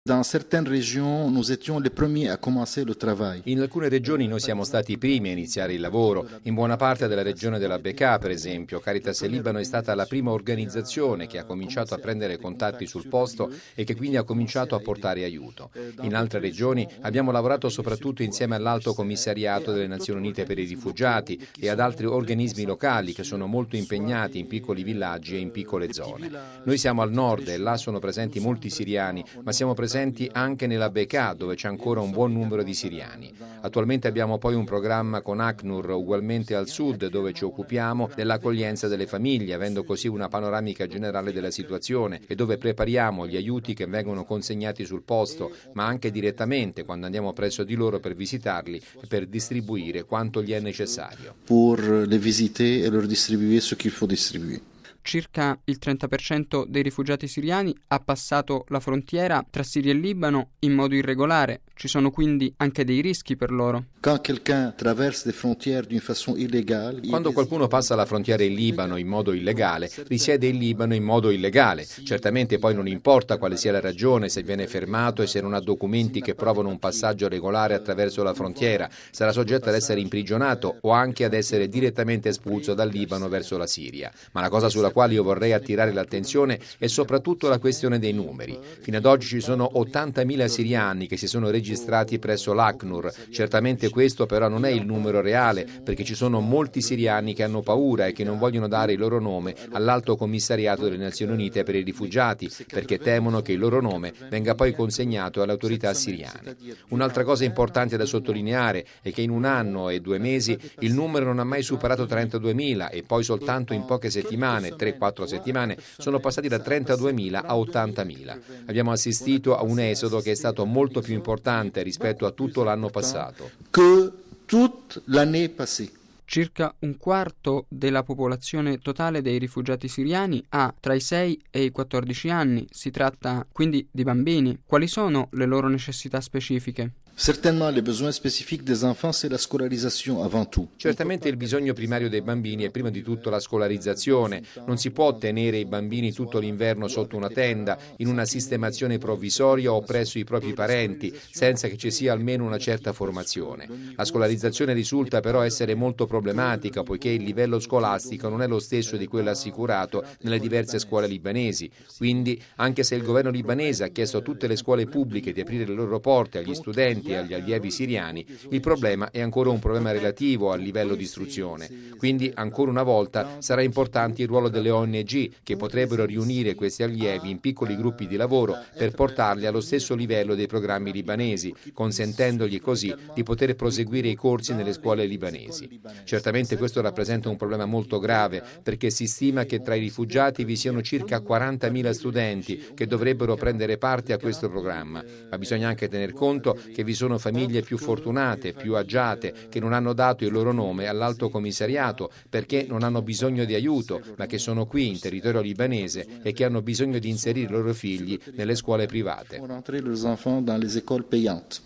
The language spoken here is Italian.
Dans certaines régions, nous étions les premiers à commencer le travail. In alcune regioni noi siamo stati i primi a iniziare il lavoro. In buona parte della regione della Bekaa, per esempio, Caritas Libano è stata la prima organizzazione che ha cominciato a prendere contatti sul posto e che quindi ha cominciato a portare aiuto. In altre regioni abbiamo lavorato soprattutto insieme all'Alto Commissariato delle Nazioni Unite per i Rifugiati e ad altri organismi locali che sono molto impegnati in piccoli villaggi e in piccole zone. Noi siamo al nord e là sono presenti molti siriani, ma siamo presenti anche nella Bekaa, dove c'è ancora un buon numero di siriani. Attualmente abbiamo poi un programma con ACNUR ugualmente al sud, dove ci occupiamo dell'accoglienza delle famiglie, avendo così una panoramica generale della situazione e dove prepariamo gli aiuti che vengono consegnati sul posto, ma anche direttamente quando andiamo presso di loro per visitarli e per distribuire quanto gli è necessario. Per le visiter e leur distribuire ce qu'il faut distribuer. Circa il 30% dei rifugiati siriani ha passato la frontiera tra Siria e Libano in modo irregolare. Ci sono quindi anche dei rischi per loro. Quando qualcuno passa la frontiera in Libano in modo illegale, risiede in Libano in modo illegale. Certamente poi non importa quale sia la ragione, se viene fermato e se non ha documenti che provano un passaggio regolare attraverso la frontiera, sarà soggetto ad essere imprigionato o anche ad essere direttamente espulso dal Libano verso la Siria. Ma la cosa sulla quale io vorrei attirare l'attenzione è soprattutto la questione dei numeri. Fino ad oggi ci sono 80.000 siriani che si sono registrati presso l'ACNUR. Certamente questo però non è il numero reale, perché ci sono molti siriani che hanno paura e che non vogliono dare il loro nome all'Alto Commissariato delle Nazioni Unite per i Rifugiati, perché temono che il loro nome venga poi consegnato alle autorità siriane. Un'altra cosa importante da sottolineare è che in 1 anno e 2 mesi il numero non ha mai superato 32.000 e poi soltanto in poche settimane, 3-4 settimane, sono passati da 32.000 a 80.000. Abbiamo assistito a un esodo che è stato molto più importante rispetto a tutto l'anno passato. Circa un quarto della popolazione totale dei rifugiati siriani ha tra i 6 e i 14 anni. Si tratta quindi di bambini. Quali sono le loro necessità specifiche? Certainement, les besoins spécifiques des enfants, c'est la scolarisation avant tout. Certamente il bisogno primario dei bambini è prima di tutto la scolarizzazione. Non si può tenere i bambini tutto l'inverno sotto una tenda, in una sistemazione provvisoria o presso i propri parenti, senza che ci sia almeno una certa formazione. La scolarizzazione risulta però essere molto problematica, poiché il livello scolastico non è lo stesso di quello assicurato nelle diverse scuole libanesi. Quindi, anche se il governo libanese ha chiesto a tutte le scuole pubbliche di aprire le loro porte agli studenti e agli allievi siriani, il problema è ancora un problema relativo al livello di istruzione. Quindi, ancora una volta, sarà importante il ruolo delle ONG che potrebbero riunire questi allievi in piccoli gruppi di lavoro per portarli allo stesso livello dei programmi libanesi, consentendogli così di poter proseguire i corsi nelle scuole libanesi. Certamente questo rappresenta un problema molto grave, perché si stima che tra i rifugiati vi siano circa 40.000 studenti che dovrebbero prendere parte a questo programma, ma bisogna anche tener conto che vi sono famiglie più fortunate, più agiate, che non hanno dato il loro nome all'Alto Commissariato perché non hanno bisogno di aiuto, ma che sono qui in territorio libanese e che hanno bisogno di inserire i loro figli nelle scuole private.